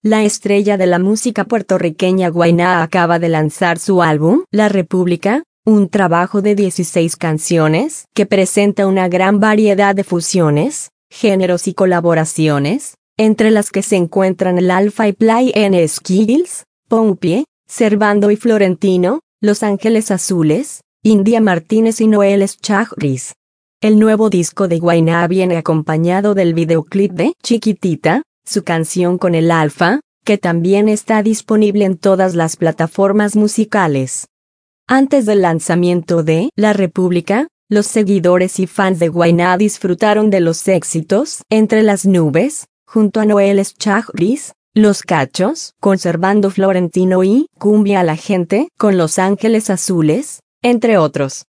La estrella de la música puertorriqueña Guainá acaba de lanzar su álbum, La República, un trabajo de 16 canciones que presenta una gran variedad de fusiones, géneros y colaboraciones, entre las que se encuentran el Alpha y Play N Skills, Pompie, Servando y Florentino, Los Ángeles Azules, India Martínez y Noel Schajris. El nuevo disco de Guainá viene acompañado del videoclip de Chiquitita, su canción con el Alpha, que también está disponible en todas las plataformas musicales. Antes del lanzamiento de La República, los seguidores y fans de Guainá disfrutaron de los éxitos Entre las Nubes, junto a Noel Schajris, Los Cachos, con Servando Florentino y Cumbia a la Gente, con Los Ángeles Azules, entre otros.